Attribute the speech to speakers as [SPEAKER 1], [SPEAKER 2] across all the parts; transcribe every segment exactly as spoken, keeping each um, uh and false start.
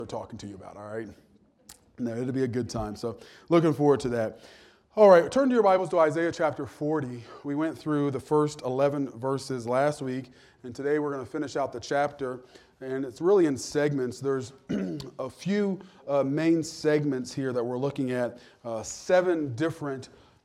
[SPEAKER 1] talking to you about, all right? No, it'll be a good time. So looking forward to that. All right, turn to your Bibles to Isaiah chapter forty. We went through the first eleven verses last week, and today we're going to finish out the chapter, and it's really in segments. There's a few uh, main segments here that we're looking at, uh, seven different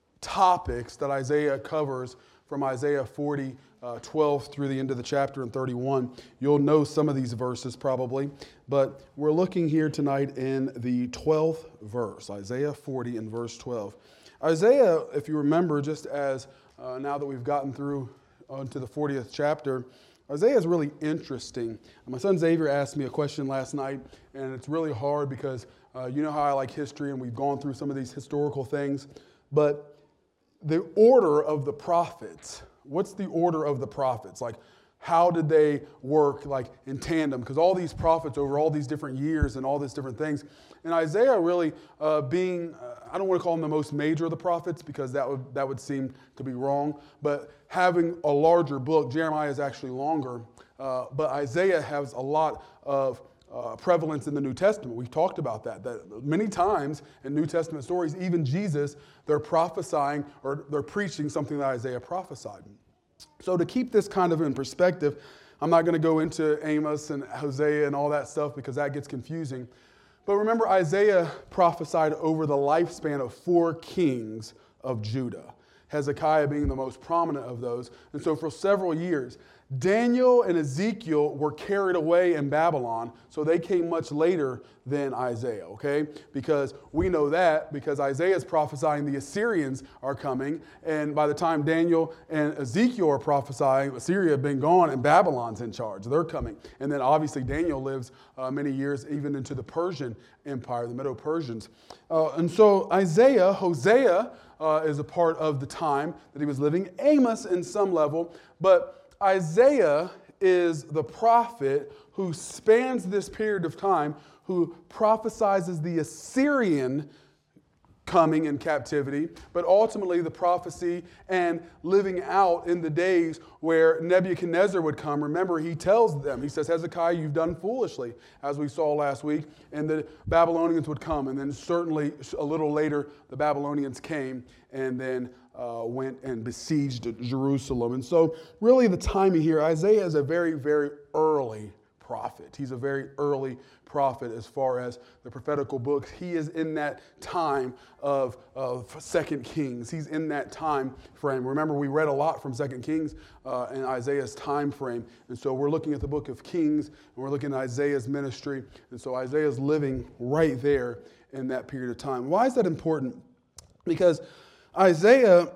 [SPEAKER 1] topics that Isaiah covers from Isaiah forty, uh, twelve through the end of the chapter in thirty-one. You'll know some of these verses probably, but we're looking here tonight in the twelfth verse, Isaiah forty and verse twelve. Isaiah, if you remember, just as uh, now that we've gotten through uh, into the fortieth chapter, Isaiah is really interesting. My son Xavier asked me a question last night, and it's really hard because uh, you know how I like history, and we've gone through some of these historical things, but the order of the prophets, what's the order of the prophets? Like, how did they work like in tandem? Because all these prophets over all these different years and all these different things. And Isaiah really uh, being, uh, I don't want to call him the most major of the prophets because that would that would seem to be wrong. But having a larger book, Jeremiah is actually longer. Uh, but Isaiah has a lot of Uh, prevalence in the New Testament. We've talked about that, that many times in New Testament stories, even Jesus, they're prophesying or they're preaching something that Isaiah prophesied. So to keep this kind of in perspective, I'm not going to go into Amos and Hosea and all that stuff because that gets confusing. But remember, Isaiah prophesied over the lifespan of four kings of Judah, Hezekiah being the most prominent of those. And so for several years, Daniel and Ezekiel were carried away in Babylon, so they came much later than Isaiah, okay? Because we know that because Isaiah is prophesying the Assyrians are coming, and by the time Daniel and Ezekiel are prophesying, Assyria had been gone and Babylon's in charge. They're coming. And then obviously Daniel lives uh, many years even into the Persian Empire, the Medo-Persians. Uh, and so Isaiah, Hosea uh, is a part of the time that he was living, Amos in some level, but Isaiah is the prophet who spans this period of time, who prophesies the Assyrian coming in captivity, but ultimately the prophecy and living out in the days where Nebuchadnezzar would come. Remember, he tells them, he says, Hezekiah, you've done foolishly, as we saw last week, and the Babylonians would come. And then certainly a little later, the Babylonians came and then uh, went and besieged Jerusalem. And so really the timing here, Isaiah is a very, very early prophet. He's a very early prophet as far as the prophetical books. He is in that time of, of Second Kings. He's in that time frame. Remember, we read a lot from Second Kings uh, in Isaiah's time frame. And so we're looking at the book of Kings, and we're looking at Isaiah's ministry. And so Isaiah's living right there in that period of time. Why is that important? Because Isaiah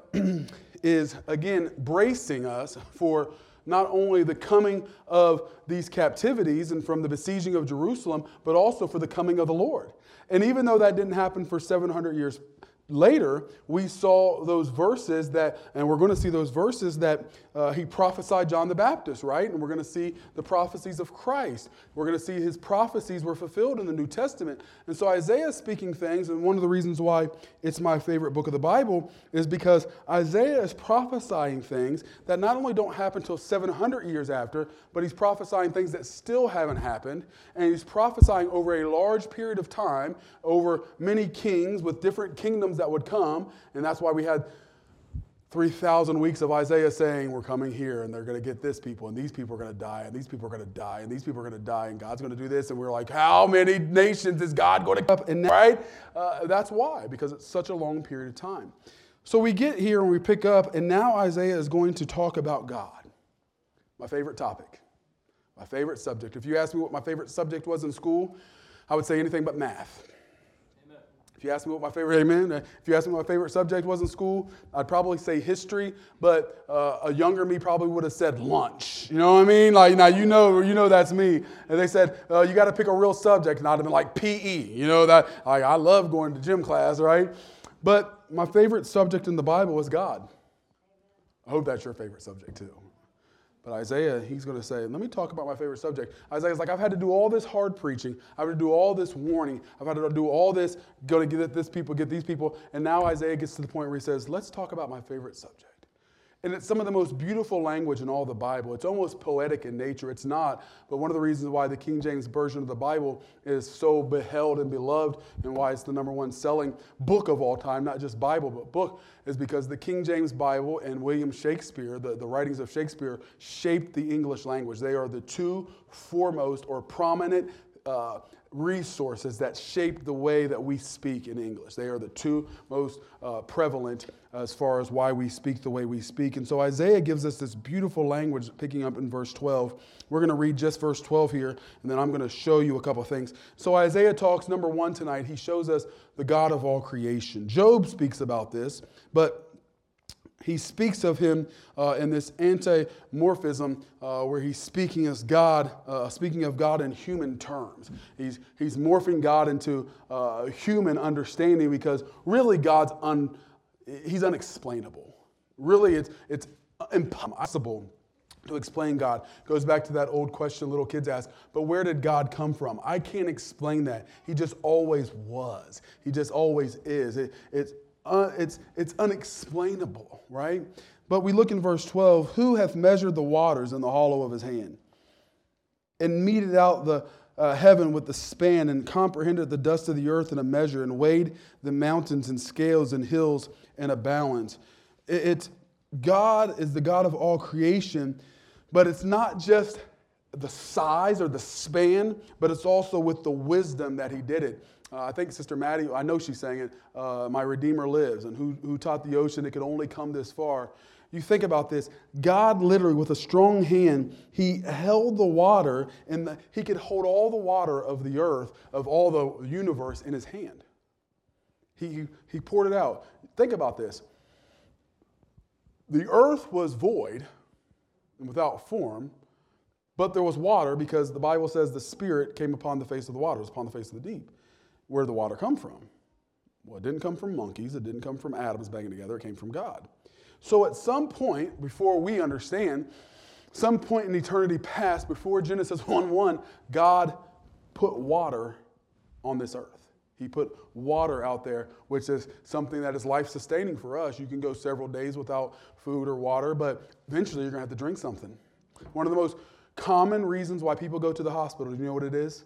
[SPEAKER 1] is, again, bracing us for not only the coming of these captivities and from the besieging of Jerusalem, but also for the coming of the Lord. And even though that didn't happen for seven hundred years later, we saw those verses that, and we're going to see those verses that uh, he prophesied John the Baptist, right? And we're going to see the prophecies of Christ. We're going to see his prophecies were fulfilled in the New Testament. And so Isaiah is speaking things, and one of the reasons why it's my favorite book of the Bible is because Isaiah is prophesying things that not only don't happen until seven hundred years after, but he's prophesying things that still haven't happened. And he's prophesying over a large period of time, over many kings with different kingdoms that would come, and that's why we had three thousand weeks of Isaiah saying, we're coming here, and they're going to get this people, and these people are going to die, and these people are going to die, and these people are going to die, and God's going to do this, and we're like, how many nations is God going to come? And right? Uh, that's why, because it's such a long period of time. So we get here, and we pick up, and now Isaiah is going to talk about God. My favorite topic. My favorite subject. If you ask me what my favorite subject was in school, I would say anything but math. If you ask me what my favorite, amen, if you ask me what my favorite subject was in school, I'd probably say history, but uh, a younger me probably would have said lunch. You know what I mean? Like, now you know, you know that's me. And they said, uh, you got to pick a real subject, and I'd have been like P E. You know, that like, I love going to gym class, right? But my favorite subject in the Bible was God. I hope that's your favorite subject too. But Isaiah, he's going to say, let me talk about my favorite subject. Isaiah's like, I've had to do all this hard preaching. I've had to do all this warning. I've had to do all this, go to get this people, get these people. And now Isaiah gets to the point where he says, let's talk about my favorite subject. And it's some of the most beautiful language in all the Bible. It's almost poetic in nature. It's not. But one of the reasons why the King James Version of the Bible is so beheld and beloved and why it's the number one selling book of all time, not just Bible, but book, is because the King James Bible and William Shakespeare, the, the writings of Shakespeare, shaped the English language. They are the two foremost or prominent uh, resources that shape the way that we speak in English. They are the two most uh, prevalent as far as why we speak the way we speak. And so Isaiah gives us this beautiful language, picking up in verse twelve. We're going to read just verse twelve here, and then I'm going to show you a couple things. So Isaiah talks, number one tonight, he shows us the God of all creation. Job speaks about this, but he speaks of him uh, in this anti-morphism uh, where he's speaking as God, uh, speaking of God in human terms. He's, he's morphing God into uh, human understanding because really God's un, he's unexplainable. Really, it's, it's impossible to explain God. It goes back to that old question little kids ask, but where did God come from? I can't explain that. He just always was. He just always is. It, it's Uh, it's, it's unexplainable, right? But we look in verse twelve, who hath measured the waters in the hollow of his hand, and meted out the uh, heaven with the span, and comprehended the dust of the earth in a measure, and weighed the mountains in scales and hills in a balance. It, it's God is the God of all creation, but it's not just the size or the span, but it's also with the wisdom that he did it. Uh, I think Sister Maddie, I know she sang it, uh, My Redeemer Lives, and who, who taught the ocean it could only come this far. You think about this. God literally, with a strong hand, he held the water, and the, he could hold all the water of the earth, of all the universe in his hand. He, he poured it out. Think about this. The earth was void and without form, but there was water because the Bible says the Spirit came upon the face of the waters, upon the face of the deep. Where did the water come from? Well, it didn't come from monkeys. It didn't come from atoms banging together. It came from God. So at some point, before we understand, some point in eternity past, before Genesis one one, God put water on this earth. He put water out there, which is something that is life-sustaining for us. You can go several days without food or water, but eventually you're going to have to drink something. One of the most common reasons why people go to the hospital, do you know what it is?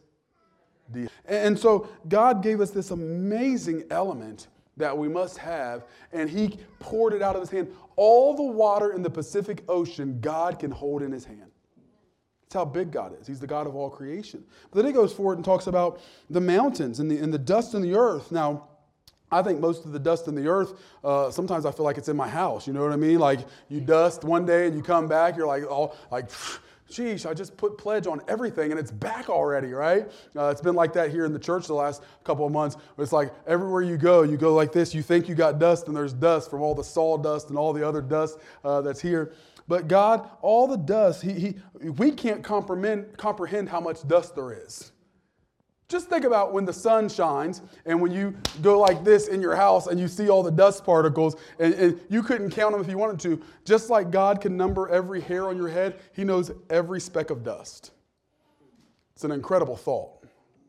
[SPEAKER 1] And so God gave us this amazing element that we must have, and he poured it out of his hand. All the water in the Pacific Ocean, God can hold in his hand. That's how big God is. He's the God of all creation. But then he goes forward and talks about the mountains and the, and the dust in the earth. Now, I think most of the dust in the earth, uh, sometimes I feel like it's in my house. You know what I mean? Like you dust one day and you come back, you're like, all like, sheesh, I just put pledge on everything and it's back already, right? Uh, it's been like that here in the church the last couple of months. It's like everywhere you go, you go like this, you think you got dust and there's dust from all the sawdust and all the other dust uh, that's here. But God, all the dust, he, he, we can't comprehend, comprehend how much dust there is. Just think about when the sun shines and when you go like this in your house and you see all the dust particles and, and you couldn't count them if you wanted to. Just like God can number every hair on your head, he knows every speck of dust. It's an incredible thought.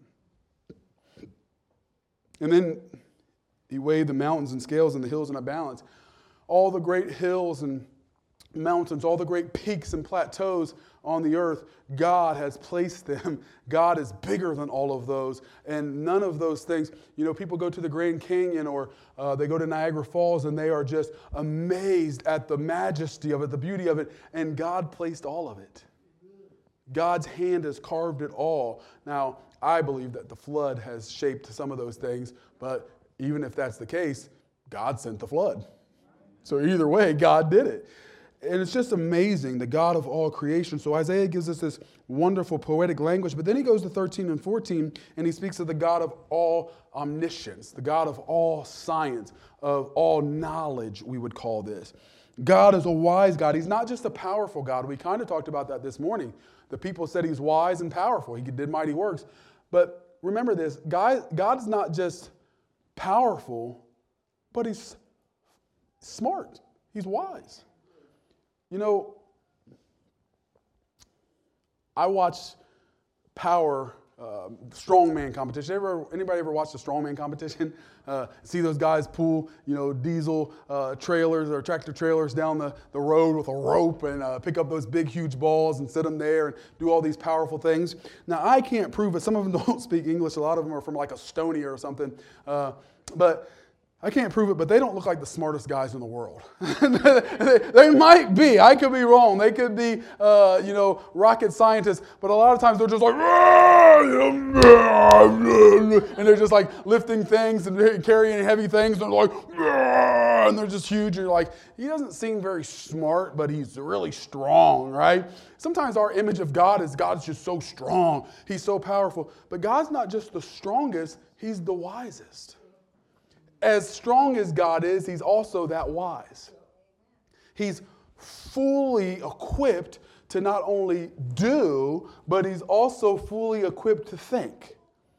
[SPEAKER 1] And then he weighed the mountains and scales and the hills in a balance. All the great hills and mountains, all the great peaks and plateaus on the earth, God has placed them. God is bigger than all of those. And none of those things, you know, people go to the Grand Canyon or uh, they go to Niagara Falls and they are just amazed at the majesty of it, the beauty of it. And God placed all of it. God's hand has carved it all. Now, I believe that the flood has shaped some of those things, but even if that's the case, God sent the flood. So either way, God did it. And it's just amazing, the God of all creation. So Isaiah gives us this wonderful poetic language, but then he goes to thirteen and fourteen, and he speaks of the God of all omniscience, the God of all science, of all knowledge, we would call this. God is a wise God. He's not just a powerful God. We kind of talked about that this morning. The people said he's wise and powerful. He did mighty works. But remember this, God, God's not just powerful, but he's smart. He's wise. You know, I watch Power uh, strongman competition. Ever, anybody ever watched a strongman competition? Uh, see those guys pull, you know, diesel uh, trailers or tractor trailers down the, the road with a rope and uh, pick up those big, huge balls and sit them there and do all these powerful things. Now, I can't prove it. Some of them don't speak English. A lot of them are from like Estonia or something. Uh, but I can't prove it, but they don't look like the smartest guys in the world. they, they might be. I could be wrong. They could be, uh, you know, rocket scientists. But a lot of times they're just like, and they're just like lifting things and carrying heavy things. And they're like, and they're just huge. And you're like, he doesn't seem very smart, but he's really strong, right? Sometimes our image of God is God's just so strong. He's so powerful. But God's not just the strongest. He's the wisest. As strong as God is, he's also that wise. He's fully equipped to not only do, but he's also fully equipped to think.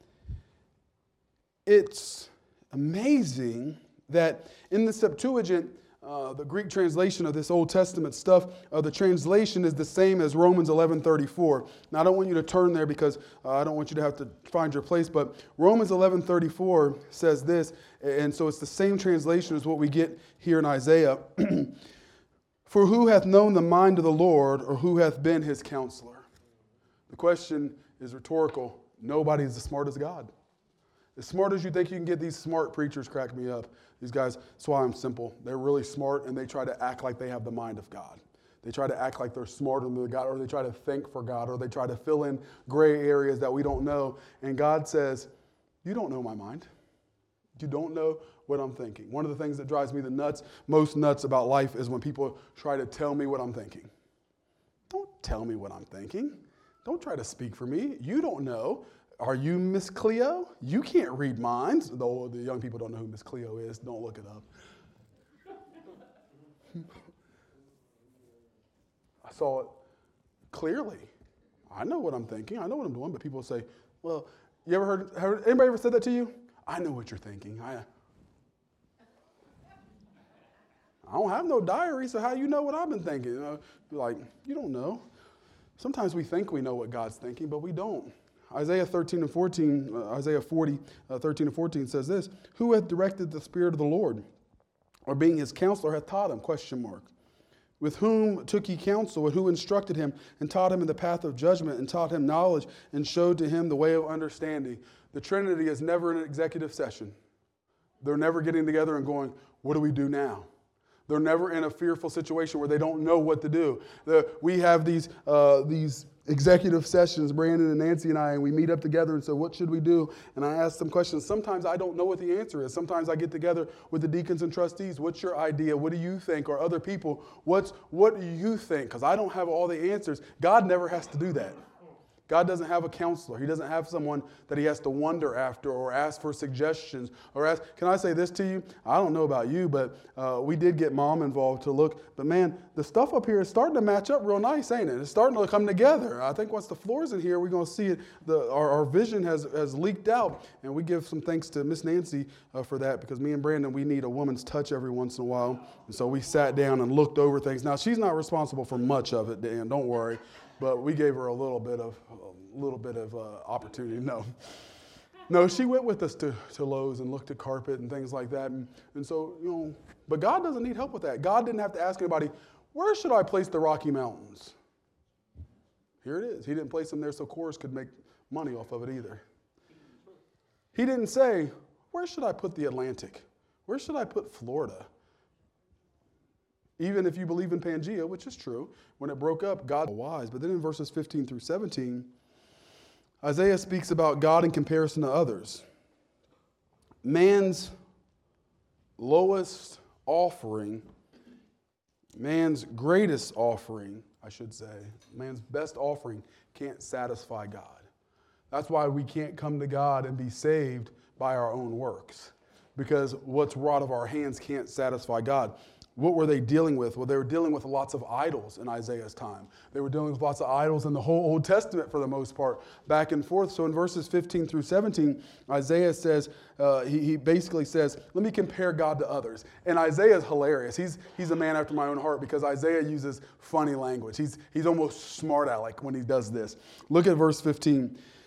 [SPEAKER 1] It's amazing that in the Septuagint, uh, the Greek translation of this Old Testament stuff, uh, the translation is the same as Romans eleven thirty-four. Now, I don't want you to turn there because uh, I don't want you to have to find your place, but Romans eleven thirty-four says this, and so it's the same translation as what we get here in Isaiah. For who hath known the mind of the Lord, or who hath been his counselor? The question is rhetorical. Nobody is as smart as God. As smart as you think you can get, these smart preachers crack me up. These guys, that's why I'm simple. They're really smart, and they try to act like they have the mind of God. They try to act like they're smarter than God, or they try to think for God, or they try to fill in gray areas that we don't know. And God says, you don't know my mind. You don't know what I'm thinking. One of the things that drives me the nuts, most nuts about life is when people try to tell me what I'm thinking. Don't tell me what I'm thinking. Don't try to speak for me. You don't know. Are you Miss Cleo? You can't read minds. Though the young people don't know who Miss Cleo is. Don't look it up. I saw it clearly. I know what I'm thinking. I know what I'm doing. But people say, well, you ever heard, heard anybody ever said that to you? I know what you're thinking. I, I don't have no diary, so how do you know what I've been thinking? You know, you're like, you don't know. Sometimes we think we know what God's thinking, but we don't. Isaiah thirteen and fourteen, uh, Isaiah forty, uh, thirteen and fourteen says this, who hath directed the Spirit of the Lord, or being his counselor hath taught him, question mark. With whom took he counsel, and who instructed him, and taught him in the path of judgment, and taught him knowledge, and showed to him the way of understanding. The Trinity is never in an executive session. They're never getting together and going, what do we do now? They're never in a fearful situation where they don't know what to do. The, we have these uh, these executive sessions, Brandon and Nancy and I, and we meet up together and say, what should we do? And I ask them questions. Sometimes I don't know what the answer is. Sometimes I get together with the deacons and trustees. What's your idea? What do you think? Or other people, what's what do you think? Because I don't have all the answers. God never has to do that. God doesn't have a counselor. He doesn't have someone that he has to wonder after or ask for suggestions or ask, can I say this to you? I don't know about you, but uh, we did get Mom involved to look. But man, the stuff up here is starting to match up real nice, ain't it? It's starting to come together. I think once the floor's in here, we're going to see it. The, our, our vision has, has leaked out. And we give some thanks to Miss Nancy uh, for that, because me and Brandon, we need a woman's touch every once in a while. And so we sat down and looked over things. Now, she's not responsible for much of it, Dan, don't worry. But we gave her a little bit of a little bit of uh, opportunity. No, no, she went with us to, to Lowe's and looked at carpet and things like that. And, and so, you know, but God doesn't need help with that. God didn't have to ask anybody, where should I place the Rocky Mountains? Here it is. He didn't place them there so Coors could make money off of it either. He didn't say, where should I put the Atlantic? Where should I put Florida? Even if you believe in Pangea, which is true, when it broke up, God was wise. But then in verses fifteen through seventeen, Isaiah speaks about God in comparison to others. Man's lowest offering, man's greatest offering, I should say, man's best offering can't satisfy God. That's why we can't come to God and be saved by our own works, because what's wrought of our hands can't satisfy God. What were they dealing with? Well, they were dealing with lots of idols in Isaiah's time. They were dealing with lots of idols in the whole Old Testament for the most part, back and forth. So in verses fifteen through seventeen, Isaiah says, uh, he, he basically says, let me compare God to others. And Isaiah is hilarious. He's, he's a man after my own heart, because Isaiah uses funny language. He's, he's almost smart aleck when he does this. Look at verse fifteen.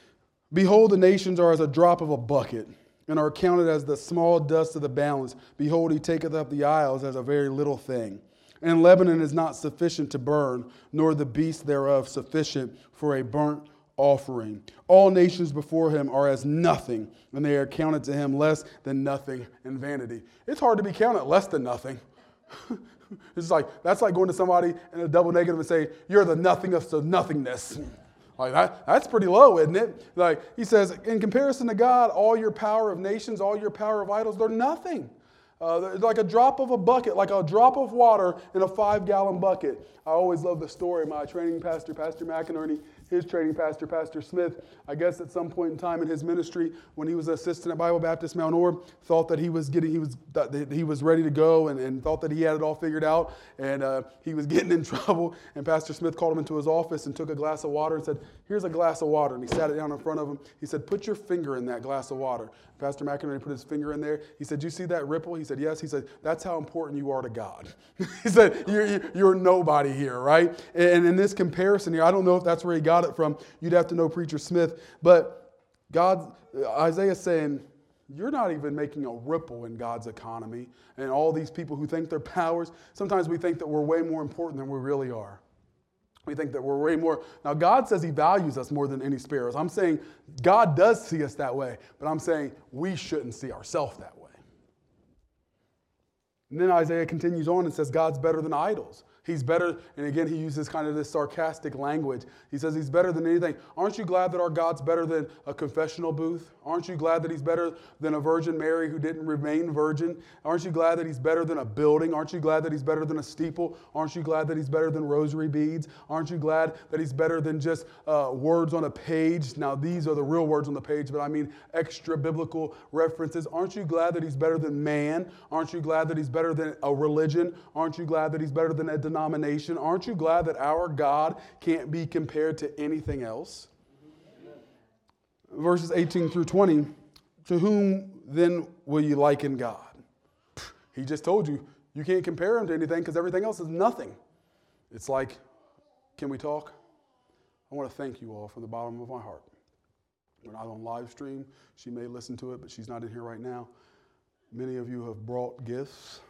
[SPEAKER 1] Behold, the nations are as a drop of a bucket, and are counted as the small dust of the balance. Behold, he taketh up the isles as a very little thing. And Lebanon is not sufficient to burn, nor the beast thereof sufficient for a burnt offering. All nations before him are as nothing, and they are counted to him less than nothing and vanity. It's hard to be counted less than nothing. It's like, that's like going to somebody in a double negative and say, you're the nothing of the nothingness. Like that, that's pretty low, isn't it? Like he says, in comparison to God, all your power of nations, all your power of idols, they're nothing. Uh, they're like a drop of a bucket, like a drop of water in a five-gallon bucket. I always love the story. My training pastor, Pastor McInerney, his training pastor, Pastor Smith, I guess at some point in time in his ministry, when he was an assistant at Bible Baptist Mount Orb, thought that he was getting, he was, that he was ready to go, and, and thought that he had it all figured out, and uh, he was getting in trouble. And Pastor Smith called him into his office and took a glass of water and said, "Here's a glass of water." And he sat it down in front of him. He said, "Put your finger in that glass of water." Pastor McInerney put his finger in there. He said, "Do you see that ripple?" He said, "Yes." He said, "That's how important you are to God." He said, you're, you're nobody here, right? And in this comparison here, I don't know if that's where he got it from. You'd have to know Preacher Smith. But God, Isaiah's saying, you're not even making a ripple in God's economy. And all these people who think they're powers, sometimes we think that we're way more important than we really are. We think that we're way more. Now, God says he values us more than any sparrows. I'm saying God does see us that way, but I'm saying we shouldn't see ourselves that way. And then Isaiah continues on and says God's better than idols. He's better, and again, he uses kind of this sarcastic language. He says he's better than anything. Aren't you glad that our God's better than a confessional booth? Aren't you glad that he's better than a Virgin Mary who didn't remain virgin? Aren't you glad that he's better than a building? Aren't you glad that he's better than a steeple? Aren't you glad that he's better than rosary beads? Aren't you glad that he's better than just uh, words on a page? Now, these are the real words on the page, but I mean extra biblical references. Aren't you glad that he's better than man? Aren't you glad that he's better than a religion? Aren't you glad that he's better than a denomination? Denomination. Aren't you glad that our God can't be compared to anything else? Amen. Verses eighteen through twenty, to whom then will you liken God? He just told you, you can't compare him to anything because everything else is nothing. It's like, can we talk? I want to thank you all from the bottom of my heart. We're not on live stream. She may listen to it, but she's not in here right now. Many of you have brought gifts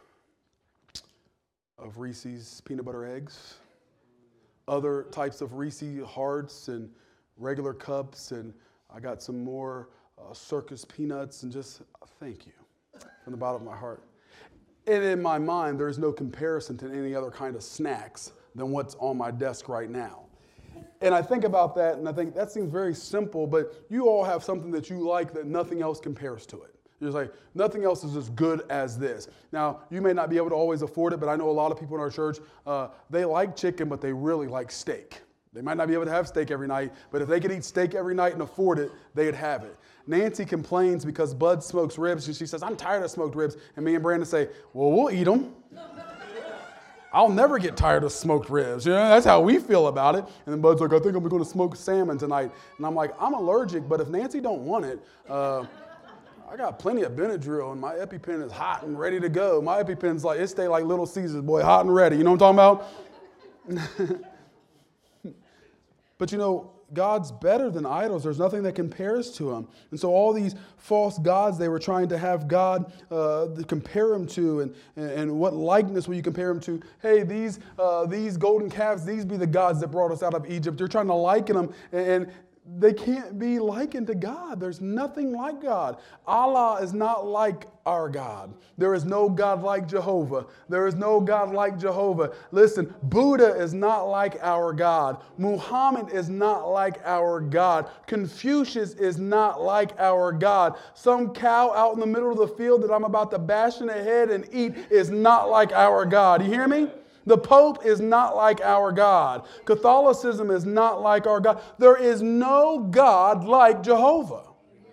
[SPEAKER 1] of Reese's peanut butter eggs, other types of Reese's hearts and regular cups, and I got some more uh, circus peanuts, and just thank you from the bottom of my heart. And in my mind, there's no comparison to any other kind of snacks than what's on my desk right now. And I think about that, and I think that seems very simple, but you all have something that you like that nothing else compares to it. You're just like, nothing else is as good as this. Now, you may not be able to always afford it, but I know a lot of people in our church, uh, they like chicken, but they really like steak. They might not be able to have steak every night, but if they could eat steak every night and afford it, they'd have it. Nancy complains because Bud smokes ribs, and she says, "I'm tired of smoked ribs." And me and Brandon say, "Well, we'll eat them." I'll never get tired of smoked ribs. You know, that's how we feel about it. And then Bud's like, "I think I'm going to smoke salmon tonight." And I'm like, "I'm allergic, but if Nancy don't want it, uh, I got plenty of Benadryl, and my EpiPen is hot and ready to go. My EpiPen's like, it stay like Little Caesars, boy, hot and ready. You know what I'm talking about? But you know, God's better than idols. There's nothing that compares to him. And so all these false gods they were trying to have God uh, to compare him to, and, and, and what likeness will you compare him to? Hey, these, uh, these golden calves, these be the gods that brought us out of Egypt. They're trying to liken them, and, and they can't be likened to God. There's nothing like God. Allah is not like our God. There is no God like Jehovah. There is no God like Jehovah. Listen, Buddha is not like our God. Muhammad is not like our God. Confucius is not like our God. Some cow out in the middle of the field that I'm about to bash in the head and eat is not like our God. You hear me? The Pope is not like our God. Catholicism is not like our God. There is no God like Jehovah.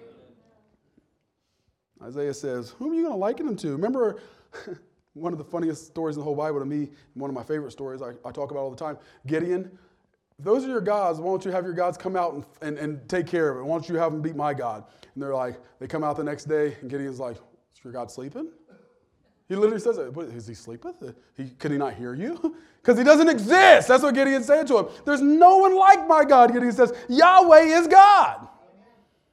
[SPEAKER 1] Isaiah says, whom are you going to liken him to? Remember one of the funniest stories in the whole Bible to me, one of my favorite stories I, I talk about all the time, Gideon. If those are your gods, why don't you have your gods come out and, and, and take care of it? Why don't you have them beat my God? And they're like, they come out the next day, and Gideon's like, is your God sleeping? He literally says it. Is he sleeping? He, could he not hear you? Because he doesn't exist. That's what Gideon said to him. There's no one like my God. Gideon says, Yahweh is God.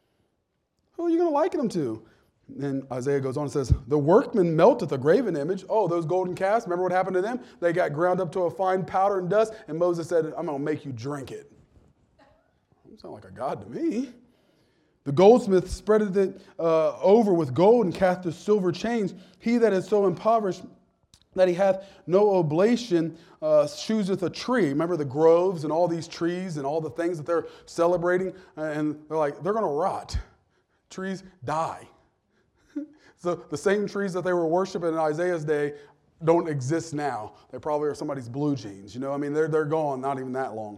[SPEAKER 1] Who are you going to liken him to? Then Isaiah goes on and says, the workman melteth a graven image. Oh, those golden calves, remember what happened to them? They got ground up to a fine powder and dust, and Moses said, I'm going to make you drink it. Doesn't sound like a God to me. The goldsmith spreadeth it uh, over with gold and casteth silver chains. He that is so impoverished that he hath no oblation uh, chooseth a tree. Remember the groves and all these trees and all the things that they're celebrating? And they're like, they're going to rot. Trees die. So the same trees that they were worshiping in Isaiah's day don't exist now. They probably are somebody's blue jeans. You know, I mean, they're, they're gone, not even that long.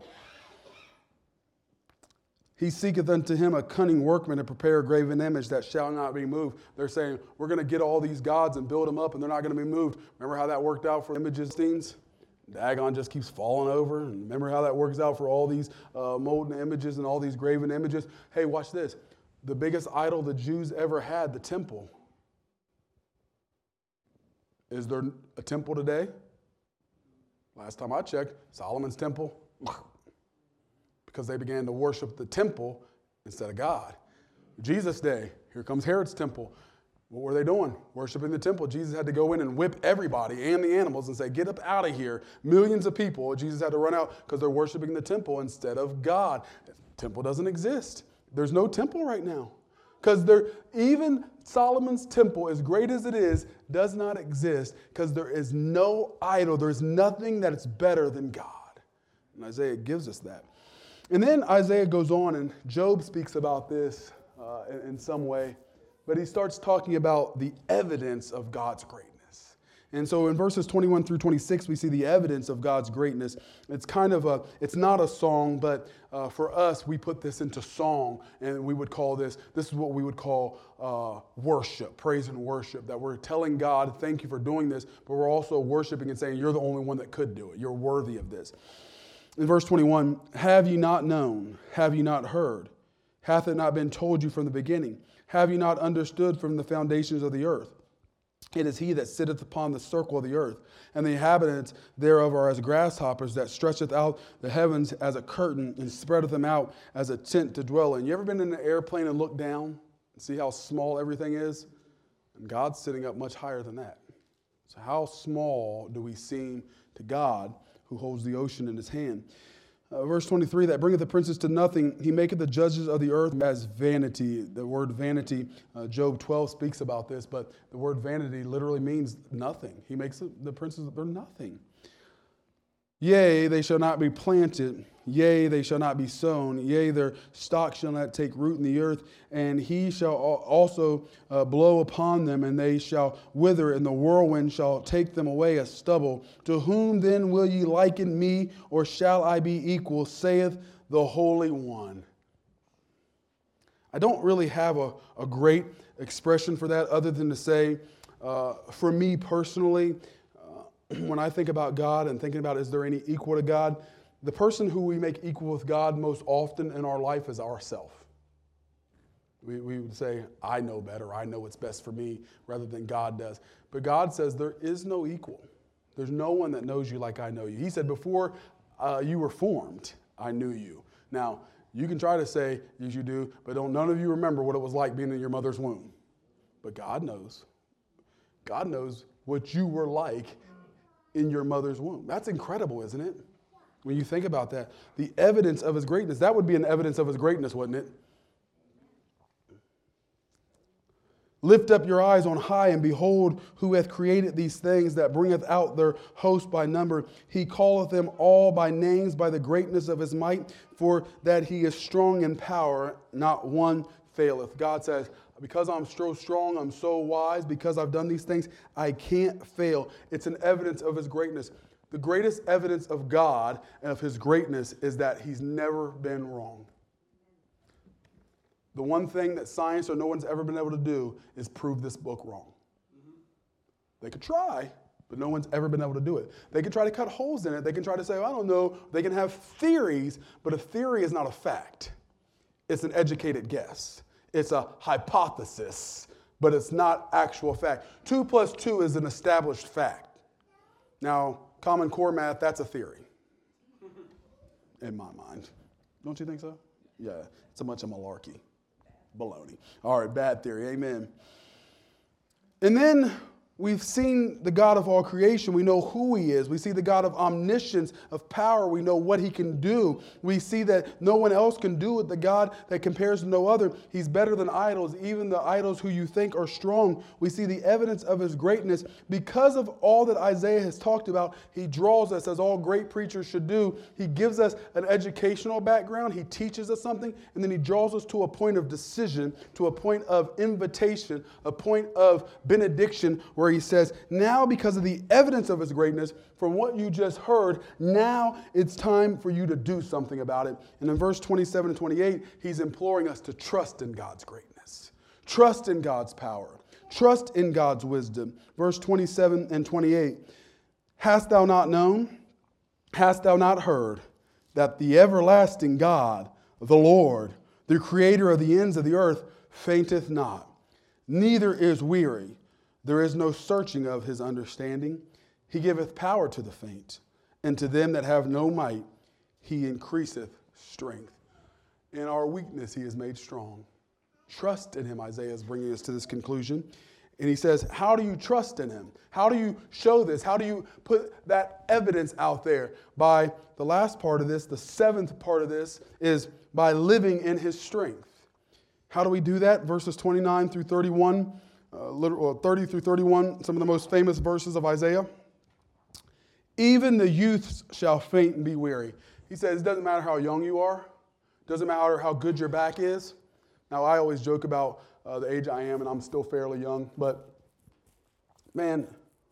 [SPEAKER 1] He seeketh unto him a cunning workman to prepare a graven image that shall not be moved. They're saying, we're going to get all these gods and build them up, and they're not going to be moved. Remember how that worked out for images things? Dagon just keeps falling over. And remember how that works out for all these uh, molten images and all these graven images? Hey, watch this. The biggest idol the Jews ever had, the temple. Is there a temple today? Last time I checked, Solomon's temple. Because they began to worship the temple instead of God. Jesus' day, here comes Herod's temple. What were they doing? Worshiping the temple. Jesus had to go in and whip everybody and the animals and say, get up out of here. Millions of people. Jesus had to run out because they're worshiping the temple instead of God. The temple doesn't exist. There's no temple right now. Because there, even Solomon's temple, as great as it is, does not exist because there is no idol. There's nothing that is better than God. And Isaiah gives us that. And then Isaiah goes on, and Job speaks about this uh, in, in some way, but he starts talking about the evidence of God's greatness. And so in verses twenty-one through twenty-six, we see the evidence of God's greatness. It's kind of a, it's not a song, but uh, for us, we put this into song, and we would call this, this is what we would call uh, worship, praise and worship, that we're telling God, thank you for doing this, but we're also worshiping and saying, you're the only one that could do it. You're worthy of this. In verse twenty-one, have you not known? Have you not heard? Hath it not been told you from the beginning? Have you not understood from the foundations of the earth? It is he that sitteth upon the circle of the earth, and the inhabitants thereof are as grasshoppers, that stretcheth out the heavens as a curtain, and spreadeth them out as a tent to dwell in. You ever been in an airplane and looked down and see how small everything is? And God's sitting up much higher than that. So how small do we seem to God, who holds the ocean in his hand? Uh, verse twenty-three, that bringeth the princes to nothing. He maketh the judges of the earth as vanity. The word vanity, uh, Job twelve speaks about this, but the word vanity literally means nothing. He makes the princes, they're nothing. Yea, they shall not be planted. Yea, they shall not be sown. Yea, their stock shall not take root in the earth. And he shall also uh, blow upon them, and they shall wither, and the whirlwind shall take them away as stubble. To whom then will ye liken me, or shall I be equal, saith the Holy One. I don't really have a, a great expression for that other than to say, uh, for me personally, when I think about God and thinking about is there any equal to God, the person who we make equal with God most often in our life is ourself. We, we would say, I know better, I know what's best for me, rather than God does. But God says there is no equal. There's no one that knows you like I know you. He said, before uh, you were formed, I knew you. Now, you can try to say, yes, you do, but don't none of you remember what it was like being in your mother's womb. But God knows. God knows what you were like in your mother's womb. That's incredible, isn't it? When you think about that, the evidence of his greatness, that would be an evidence of his greatness, wouldn't it? Lift up your eyes on high and behold who hath created these things, that bringeth out their host by number. He calleth them all by names by the greatness of his might, for that he is strong in power, not one faileth. God says, because I'm so strong, I'm so wise, because I've done these things, I can't fail. It's an evidence of his greatness. The greatest evidence of God and of his greatness is that he's never been wrong. The one thing that science or no one's ever been able to do is prove this book wrong. They could try, but no one's ever been able to do it. They can try to cut holes in it. They can try to say, well, I don't know. They can have theories, but a theory is not a fact. It's an educated guess. It's a hypothesis, but it's not actual fact. Two plus two is an established fact. Now, Common Core math, that's a theory. In my mind. Don't you think so? Yeah, it's a bunch of malarkey. baloney. All right, bad theory. Amen. And then we've seen the God of all creation. We know who he is. We see the God of omniscience, of power. We know what he can do. We see that no one else can do it. The God that compares to no other. He's better than idols, even the idols who you think are strong. We see the evidence of his greatness. Because of all that Isaiah has talked about, he draws us, as all great preachers should do. He gives us an educational background. He teaches us something, and then he draws us to a point of decision, to a point of invitation, a point of benediction, where he says, now because of the evidence of his greatness, from what you just heard, now it's time for you to do something about it. And in verse twenty-seven and twenty-eight, he's imploring us to trust in God's greatness, trust in God's power, trust in God's wisdom. Verse twenty-seven and twenty-eight, hast thou not known, hast thou not heard, that the everlasting God, the Lord, the creator of the ends of the earth, fainteth not, neither is weary. There is no searching of his understanding. He giveth power to the faint, and to them that have no might, he increaseth strength. In our weakness, he is made strong. Trust in him, Isaiah is bringing us to this conclusion. And he says, how do you trust in him? How do you show this? How do you put that evidence out there? By the last part of this, the seventh part of this, is by living in his strength. How do we do that? Verses twenty-nine through thirty-one. Uh, thirty through thirty-one, some of the most famous verses of Isaiah. Even the youths shall faint and be weary. He says, it doesn't matter how young you are. It doesn't matter how good your back is. Now, I always joke about uh, the age I am, and I'm still fairly young. But, man,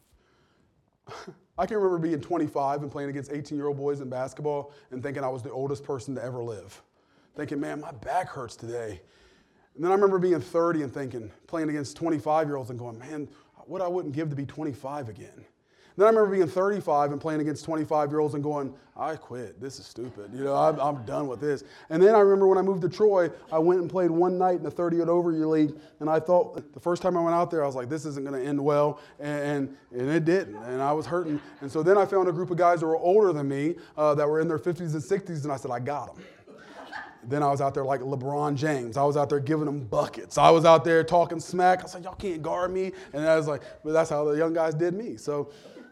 [SPEAKER 1] I can remember being twenty-five and playing against eighteen-year-old boys in basketball and thinking I was the oldest person to ever live. Thinking, man, my back hurts today. And then I remember being thirty and thinking, playing against twenty-five-year-olds and going, man, what I wouldn't give to be twenty-five again. And then I remember being thirty-five and playing against twenty-five-year-olds and going, I quit. This is stupid. You know, I'm, I'm done with this. And then I remember when I moved to Troy, I went and played one night in the thirty and over year league. And I thought, the first time I went out there, I was like, this isn't going to end well. And, and it didn't. And I was hurting. And so then I found a group of guys that were older than me uh, that were in their fifties and sixties. And I said, I got them. Then I was out there like LeBron James. I was out there giving them buckets. I was out there talking smack. I said, y'all can't guard me. And I was like, but that's how the young guys did me. So,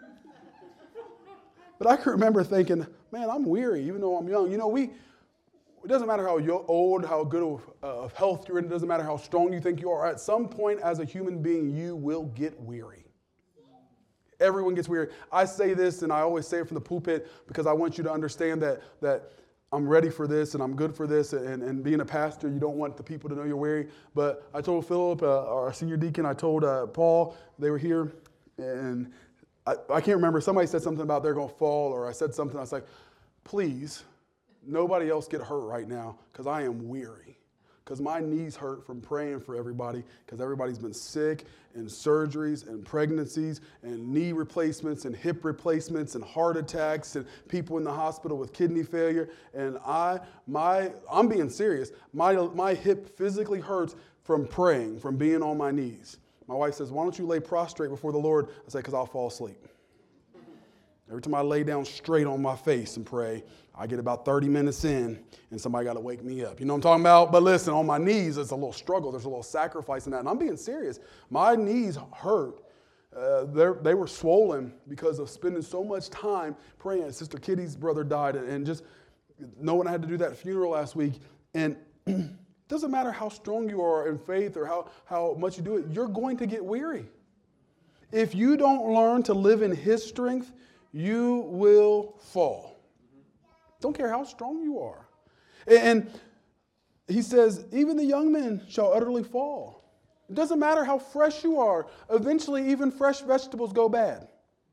[SPEAKER 1] but I can remember thinking, man, I'm weary, even though I'm young. You know, we, it doesn't matter how old, how good of, uh, of health you're in. It doesn't matter how strong you think you are. At some point as a human being, you will get weary. Everyone gets weary. I say this, and I always say it from the pulpit because I want you to understand that that I'm ready for this and I'm good for this. And, and being a pastor, you don't want the people to know you're weary. But I told Philip, uh, our senior deacon, I told uh, Paul, they were here. And I, I can't remember. Somebody said something about they're going to fall, or I said something. I was like, please, nobody else get hurt right now because I am weary. Because my knees hurt from praying for everybody because everybody's been sick and surgeries and pregnancies and knee replacements and hip replacements and heart attacks and people in the hospital with kidney failure. And I, my, I'm being serious. My, my hip physically hurts from praying, from being on my knees. My wife says, why don't you lay prostrate before the Lord? I say, because I'll fall asleep. Every time I lay down straight on my face and pray, I get about thirty minutes in, and somebody got to wake me up. You know what I'm talking about? But listen, on my knees, it's a little struggle. There's a little sacrifice in that. And I'm being serious. My knees hurt. Uh, they were swollen because of spending so much time praying. Sister Kitty's brother died, and just knowing I had to do that funeral last week. And it doesn't matter how strong you are in faith or how, how much you do it, you're going to get weary. If you don't learn to live in his strength, you will fall. Don't care how strong you are. And he says, even the young men shall utterly fall. It doesn't matter how fresh you are. Eventually, even fresh vegetables go bad.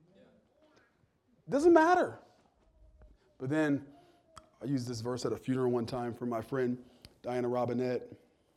[SPEAKER 1] It doesn't matter. But then, I used this verse at a funeral one time for my friend, Diana Robinette.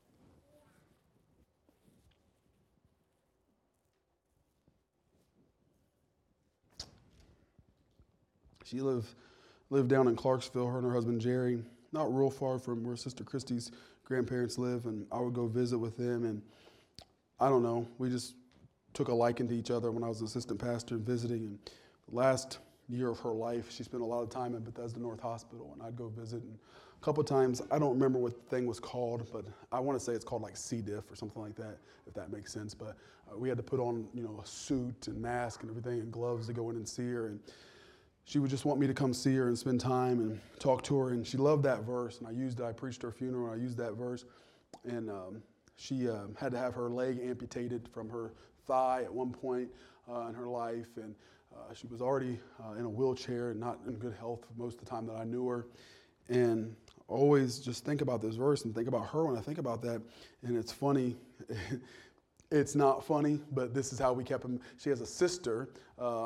[SPEAKER 1] She lived, lived down in Clarksville, her and her husband Jerry, not real far from where Sister Christy's grandparents live, and I would go visit with them, and I don't know, we just took a liking to each other when I was an assistant pastor and visiting, and the last year of her life, she spent a lot of time at Bethesda North Hospital, and I'd go visit, and a couple of times. I don't remember what the thing was called, but I want to say it's called like C. diff or something like that, if that makes sense. But uh, we had to put on, you know, a suit and mask and everything and gloves to go in and see her. And she would just want me to come see her and spend time and talk to her. And she loved that verse. And I used it. I preached her funeral. And I used that verse. And um, she uh, had to have her leg amputated from her thigh at one point uh, in her life. And uh, she was already uh, in a wheelchair and not in good health most of the time that I knew her. And always just think about this verse and think about her when I think about that. And it's funny. It's not funny, but this is how we kept him. She has a sister. Uh,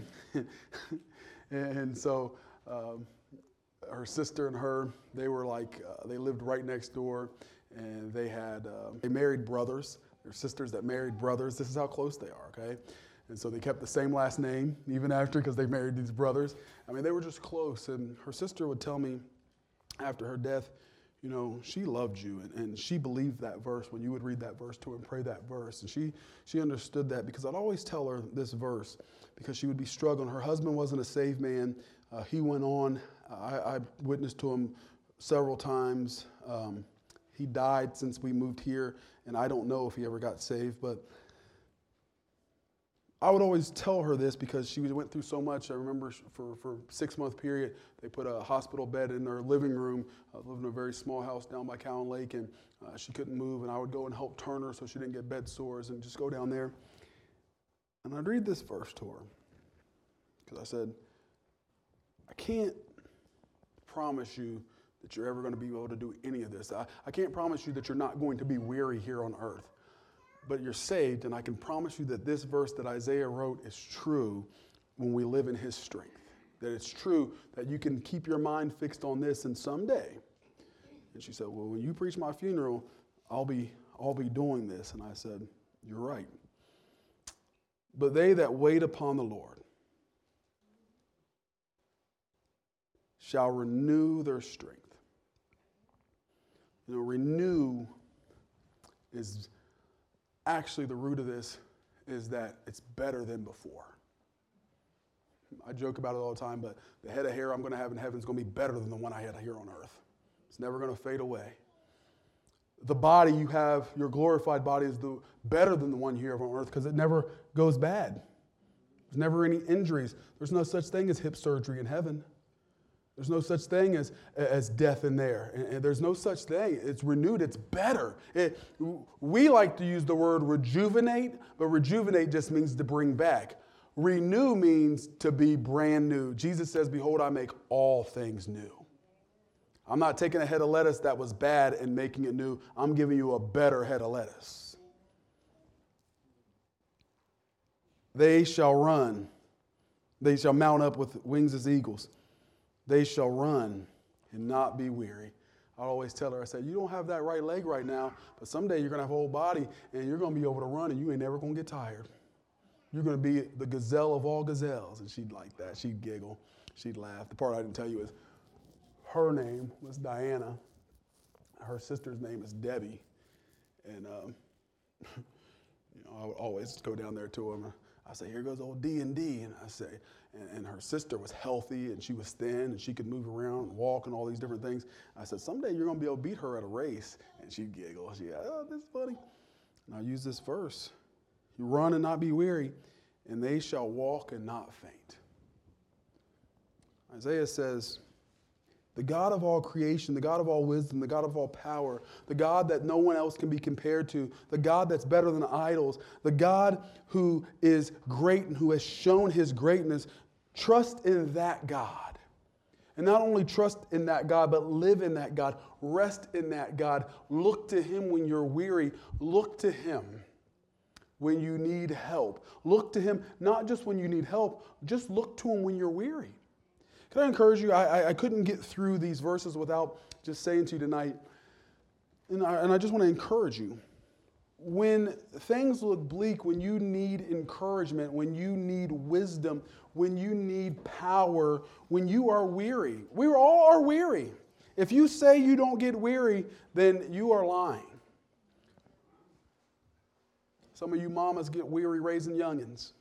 [SPEAKER 1] And so um, her sister and her, they were like, uh, they lived right next door, and they had, uh, they married brothers. They're sisters that married brothers. This is how close they are, okay? And so they kept the same last name even after, because they married these brothers. I mean, they were just close. And her sister would tell me after her death, you know, she loved you, and, and she believed that verse when you would read that verse to her and pray that verse. And she she understood that, because I'd always tell her this verse, because she would be struggling. Her husband wasn't a saved man. Uh, he went on. I, I witnessed to him several times. Um, he died since we moved here, and I don't know if he ever got saved, but I would always tell her this because she went through so much. I remember for, for a six-month period, they put a hospital bed in her living room. I lived in a very small house down by Cowan Lake, and uh, she couldn't move, and I would go and help turn her so she didn't get bed sores and just go down there. And I'd read this verse to her because I said, I can't promise you that you're ever going to be able to do any of this. I, I can't promise you that you're not going to be weary here on earth. But you're saved, and I can promise you that this verse that Isaiah wrote is true when we live in his strength. That it's true that you can keep your mind fixed on this, and someday. And she said, well, when you preach my funeral, I'll be, I'll be doing this. And I said, you're right. But they that wait upon the Lord shall renew their strength. You know, renew is... Actually, the root of this is that it's better than before. I joke about it all the time, but the head of hair I'm going to have in heaven is going to be better than the one I had here on earth. It's never going to fade away. The body you have, your glorified body, is the, better than the one here on earth because it never goes bad. There's never any injuries. There's no such thing as hip surgery in heaven. There's no such thing as, as death in there. And, and there's no such thing. It's renewed. It's better. It, we like to use the word rejuvenate, but rejuvenate just means to bring back. Renew means to be brand new. Jesus says, behold, I make all things new. I'm not taking a head of lettuce that was bad and making it new. I'm giving you a better head of lettuce. They shall run. They shall mount up with wings as eagles. They shall run and not be weary. I always tell her, I said, you don't have that right leg right now, but someday you're going to have a whole body, and you're going to be able to run, and you ain't never going to get tired. You're going to be the gazelle of all gazelles. And she'd like that. She'd giggle. She'd laugh. The part I didn't tell you is her name was Diana. Her sister's name is Debbie. And um, you know, I would always go down there to them. I say, here goes old D and D. And I say, and, and her sister was healthy, and she was thin, and she could move around and walk and all these different things. I said, someday you're going to be able to beat her at a race. And she'd giggle. She'd go, oh, this is funny. And I use this verse. You run and not be weary, and they shall walk and not faint. Isaiah says, the God of all creation, the God of all wisdom, the God of all power, the God that no one else can be compared to, the God that's better than idols, the God who is great and who has shown his greatness, trust in that God. And not only trust in that God, but live in that God. Rest in that God. Look to him when you're weary. Look to him when you need help. Look to him not just when you need help, just look to him when you're weary. Can I encourage you? I, I couldn't get through these verses without just saying to you tonight, and I, and I just want to encourage you. When things look bleak, when you need encouragement, when you need wisdom, when you need power, when you are weary, we all are weary. If you say you don't get weary, then you are lying. Some of you mamas get weary raising youngins.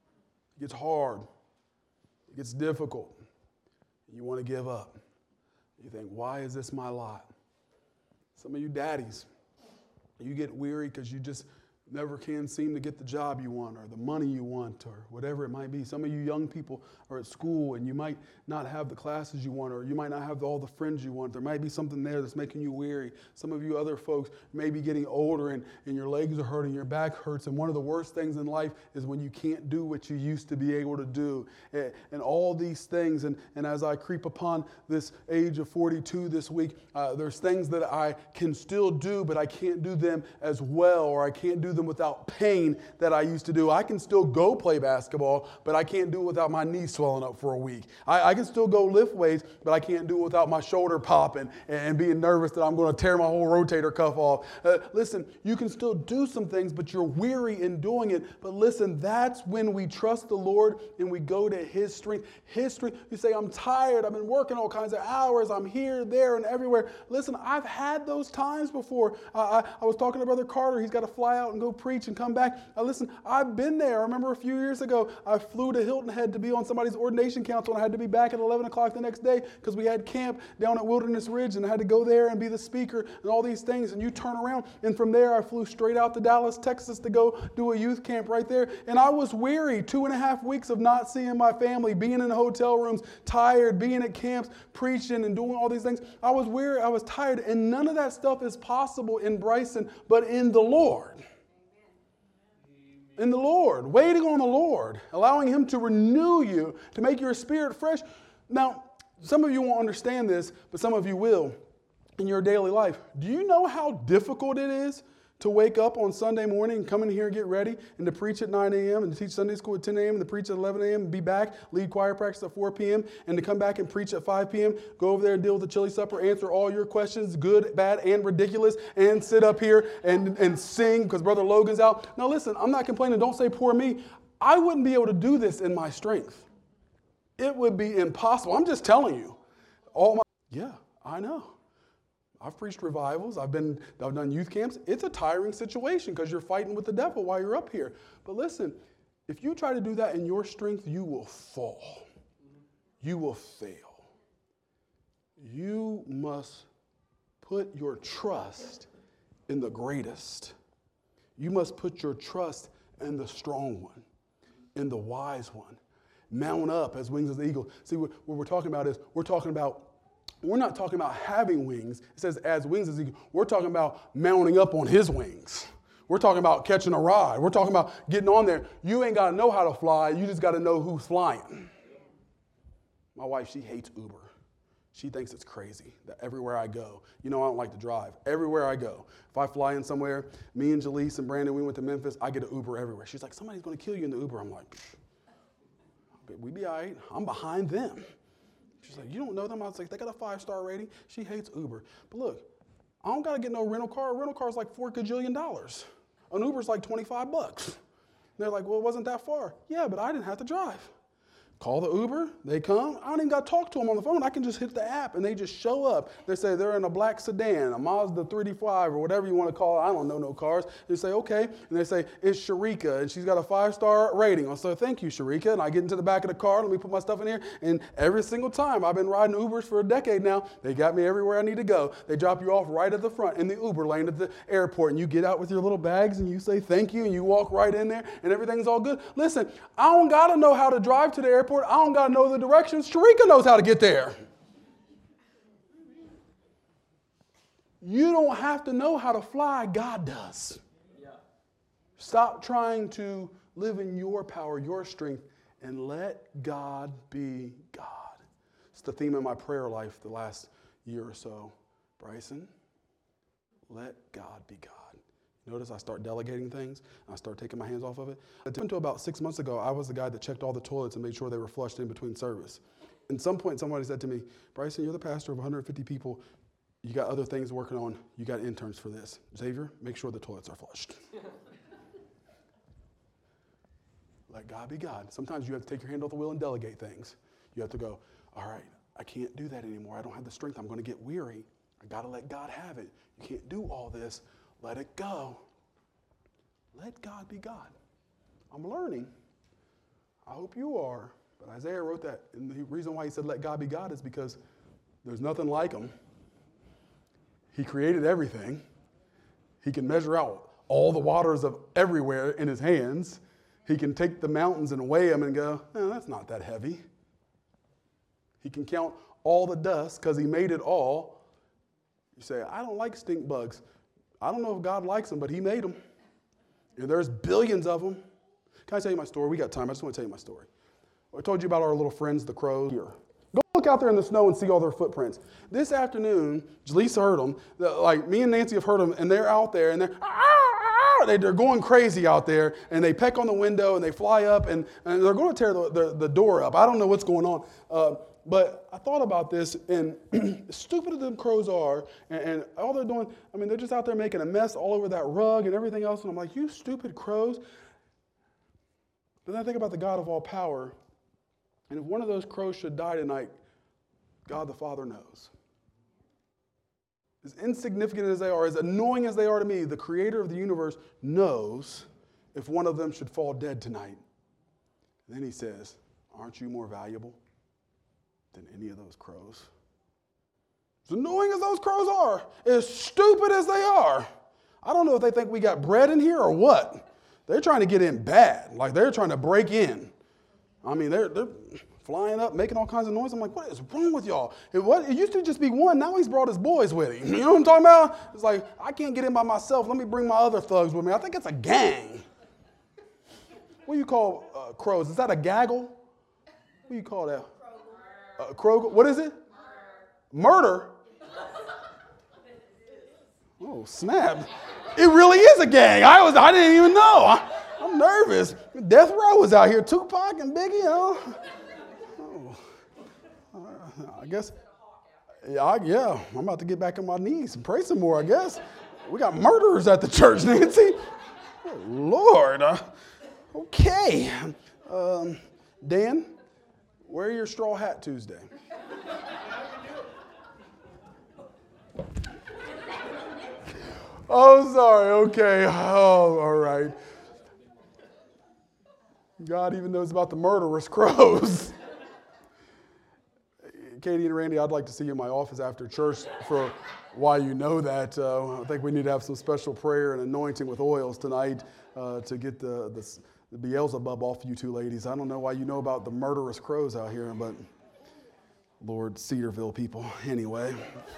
[SPEAKER 1] It gets hard. It gets difficult. You want to give up. You think, why is this my lot? Some of you daddies, you get weary because you just never can seem to get the job you want or the money you want or whatever it might be. Some of you young people are at school and you might not have the classes you want or you might not have all the friends you want. There might be something there that's making you weary. Some of you other folks may be getting older and, and your legs are hurting, your back hurts, and one of the worst things in life is when you can't do what you used to be able to do. And, and all these things, and, and as I creep upon this age of forty-two this week, uh, there's things that I can still do, but I can't do them as well, or I can't do them without pain that I used to do. I can still go play basketball, but I can't do it without my knee swelling up for a week. I, I can still go lift weights, but I can't do it without my shoulder popping and, and being nervous that I'm going to tear my whole rotator cuff off. Uh, listen, you can still do some things, but you're weary in doing it. But listen, that's when we trust the Lord and we go to His strength. His strength. You say, I'm tired. I've been working all kinds of hours. I'm here, there, and everywhere. Listen, I've had those times before. I, I, I was talking to Brother Carter. He's got to fly out and go preach and come back. Uh, listen, I've been there. I remember a few years ago, I flew to Hilton Head to be on somebody's ordination council, and I had to be back at eleven o'clock the next day because we had camp down at Wilderness Ridge, and I had to go there and be the speaker and all these things. And you turn around, and from there, I flew straight out to Dallas, Texas to go do a youth camp right there. And I was weary, two and a half weeks of not seeing my family, being in hotel rooms, tired, being at camps, preaching and doing all these things. I was weary, I was tired, and none of that stuff is possible in Bryson, but in the Lord. In the Lord, waiting on the Lord, allowing Him to renew you, to make your spirit fresh. Now, some of you won't understand this, but some of you will in your daily life. Do you know how difficult it is to wake up on Sunday morning and come in here and get ready and to preach at nine a.m. and to teach Sunday school at ten a.m. and to preach at eleven a.m. and be back, lead choir practice at four p.m. and to come back and preach at five p.m., go over there and deal with the chili supper, answer all your questions, good, bad, and ridiculous, and sit up here and, and sing because Brother Logan's out. Now listen, I'm not complaining. Don't say poor me. I wouldn't be able to do this in my strength. It would be impossible. I'm just telling you. All my, yeah, I know. I've preached revivals. I've been, I've done youth camps. It's a tiring situation because you're fighting with the devil while you're up here. But listen, if you try to do that in your strength, you will fall. You will fail. You must put your trust in the greatest. You must put your trust in the strong one, in the wise one. Mount up as wings of the eagle. See, what, what we're talking about is we're talking about We're not talking about having wings. It says as wings as eagle. We're talking about mounting up on His wings. We're talking about catching a ride. We're talking about getting on there. You ain't got to know how to fly. You just got to know who's flying. My wife, she hates Uber. She thinks it's crazy that everywhere I go, you know I don't like to drive. Everywhere I go, if I fly in somewhere, me and Jaleese and Brandon, we went to Memphis, I get an Uber everywhere. She's like, somebody's going to kill you in the Uber. I'm like, we be all right. I'm behind them. She's like, you don't know them? I was like, they got a five-star rating. She hates Uber. But look, I don't got to get no rental car. A rental car is like four gajillion dollars. An Uber's like twenty-five bucks. And they're like, well, it wasn't that far. Yeah, but I didn't have to drive. Call the Uber, they come. I don't even got to talk to them on the phone. I can just hit the app and they just show up. They say they're in a black sedan, a Mazda three D five or whatever you want to call it. I don't know no cars. They say, okay. And they say, it's Sharika and she's got a five-star rating. I say, thank you, Sharika. And I get into the back of the car, let me put my stuff in here. And every single time, I've been riding Ubers for a decade now, they got me everywhere I need to go. They drop you off right at the front in the Uber lane at the airport. And you get out with your little bags and you say thank you and you walk right in there and everything's all good. Listen, I don't got to know how to drive to the airport. I don't got to know the directions. Sharika knows how to get there. You don't have to know how to fly. God does. Yeah. Stop trying to live in your power, your strength, and let God be God. It's the theme of my prayer life the last year or so. Bryson, let God be God. Notice I start delegating things. I start taking my hands off of it. Until about six months ago, I was the guy that checked all the toilets and made sure they were flushed in between service. At some point, somebody said to me, Bryson, you're the pastor of one hundred fifty people. You got other things working on. You got interns for this. Xavier, make sure the toilets are flushed. Let God be God. Sometimes you have to take your hand off the wheel and delegate things. You have to go, all right, I can't do that anymore. I don't have the strength. I'm going to get weary. I got to let God have it. You can't do all this. Let it go. Let God be God. I'm learning. I hope you are. But Isaiah wrote that. And the reason why he said let God be God is because There's nothing like him. He created everything. He can measure out all the waters of everywhere in his hands. He can take the mountains and weigh them and go, oh, that's not that heavy. He can count all the dust because he made it all. You say, I don't like stink bugs. I don't know if God likes them, but he made them. And there's billions of them. Can I tell you my story? We got time. I just want to tell you my story. I told you about our little friends, the crows. Here. Go look out there in the snow and see all their footprints. This afternoon, Jaleesa heard them. The, like, me and Nancy have heard them, and they're out there, and they're, ah, ah, they, they're going crazy out there, and they peck on the window, and they fly up, and, and they're going to tear the, the, the door up. I don't know what's going on. Uh, but I thought about this, and as stupid as them crows are, and, and all they're doing, I mean, they're just out there making a mess all over that rug and everything else, and I'm like, you stupid crows. But then I think about the God of all power, and if one of those crows should die tonight, God the Father knows. As insignificant as they are, as annoying as they are to me, the creator of the universe knows if one of them should fall dead tonight. And then he says, aren't you more valuable than any of those crows? As annoying as those crows are, as stupid as they are, I don't know if they think we got bread in here or what. They're trying to get in bad, like they're trying to break in. I mean, they're, they're flying up, making all kinds of noise. I'm like, what is wrong with y'all? It, what, it used to just be one. Now he's brought his boys with him. You know what I'm talking about? It's like, I can't get in by myself. Let me bring my other thugs with me. I think it's a gang. What do you call uh, crows? Is that a gaggle? What do you call that? Uh, crow. What is it? Murder. Oh, snap. It really is a gang. I was. I didn't even know. I, I'm nervous. Death Row was out here. Tupac and Biggie. Oh, oh. Uh, I guess. Yeah, I, yeah, I'm about to get back on my knees and pray some more, I guess. We got murderers at the church, Nancy. Oh, Lord. Uh, okay. Um, Dan, wear your straw hat Tuesday. Oh, sorry. Okay. Oh, all right. God even knows about the murderous crows. Katie and Randy, I'd like to see you in my office after church for why you know that. Uh, I think we need to have some special prayer and anointing with oils tonight uh, to get the, the, the Beelzebub off you two ladies. I don't know why you know about the murderous crows out here, but Lord, Cedarville people. Anyway.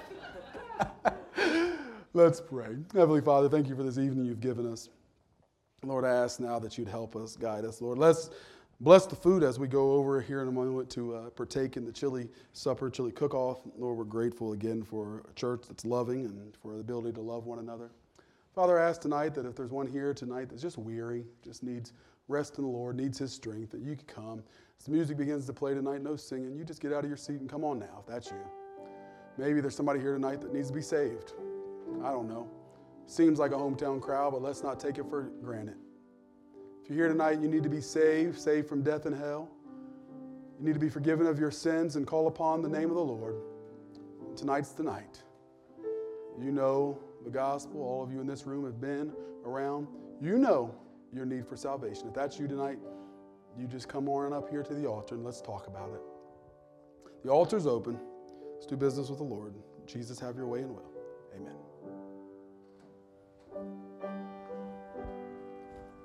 [SPEAKER 1] Let's pray. Heavenly Father, thank you for this evening you've given us. Lord, I ask now that you'd help us, guide us. Lord, let's bless the food as we go over here in a moment to uh, partake in the chili supper, chili cook-off. Lord, we're grateful again for a church that's loving and for the ability to love one another. Father, I ask tonight that if there's one here tonight that's just weary, just needs rest in the Lord, needs his strength, that you could come. As the music begins to play tonight, no singing, you just get out of your seat and come on now, if that's you. Maybe there's somebody here tonight that needs to be saved. I don't know. Seems like a hometown crowd, but let's not take it for granted. If you're here tonight, you need to be saved, saved from death and hell. You need to be forgiven of your sins and call upon the name of the Lord. Tonight's the night. You know the gospel. All of you in this room have been around. You know your need for salvation. If that's you tonight, you just come on up here to the altar and let's talk about it. The altar's open. Let's do business with the Lord. Jesus, have your way and will. Amen.